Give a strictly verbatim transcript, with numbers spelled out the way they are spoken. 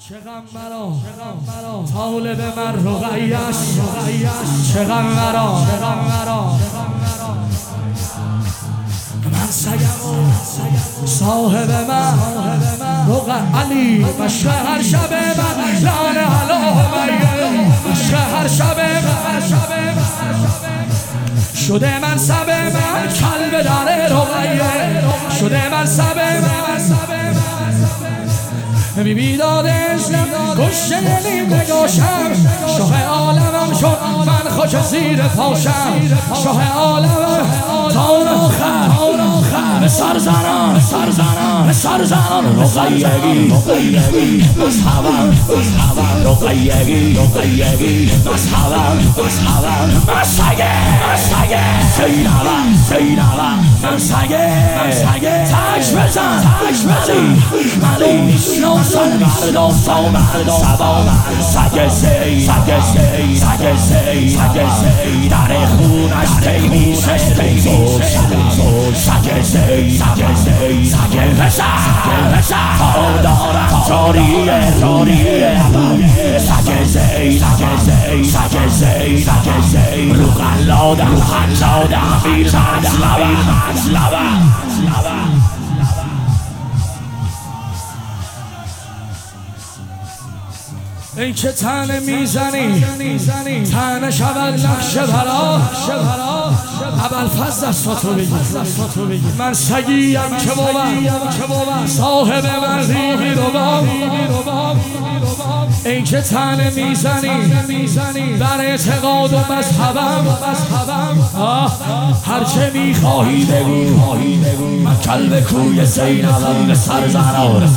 چقدر مرا طالب من رقیش چقدر مرا من سگم صاحب من رقیه علی مشق هر شب من لعنه الله مشق هر شب من شده من سب من کلب در رقیه شده من سب من بی بیداد اسلام کشه نیم نگاشم شاه عالمم شد من خوش زیر پاشم شاه عالمم تا آخر به سرزنان سرزنان سرزنان رقیگی مذهبم رقیگی رقیگی مذهبم مذهبم من سگه من سگه زینبم زینبم من سگه من سگه تاج بزن تاج بزن ملی مردم مردم سبا سگ سی سگ سی سگ سی سگ سی در خونش پی میشه سگ سی سگ سی سگ پسر تا دارم جاریه جاریه سگ سی سگ سی سگ سی سگ سی رو قلادم قلادم بیر مطلبم مطلبم ای که تن میزنی تن شود نقش برا اول فضل دستاتو بگی من سگیم که بود صاحب مردی رو بام ای که تن میزنی بر اعتقاد و مذهبم هرچه میخواهی بگو من کلب کوی زینبم به سر زنان